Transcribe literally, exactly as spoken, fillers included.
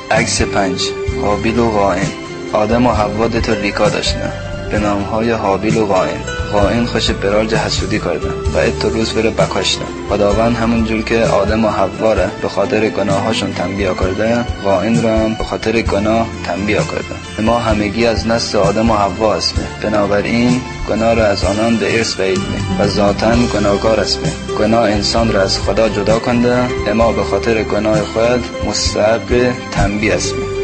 عکس پنج. هابیل و قائن. آدم و حوا دو تا ریکا داشتن به نامهای هابیل و قائن. قائن خوش برارج حسودی کردن و ات روز بره بکاشتن. خداوند همون جور که آدم و حوا را به خاطر گناهاشون تنبیه کرده، قائن را هم به خاطر گناه تنبیه کرده. ما همگی از نسل آدم و حوا هستیم، بنابراین گناه را از آنان به ارث بگیریم و ذاتاً گناهکار هستیم. گناه انسان را از خدا جدا کنده، اما به خاطر گناه خود مستحق تنبیه هستیم.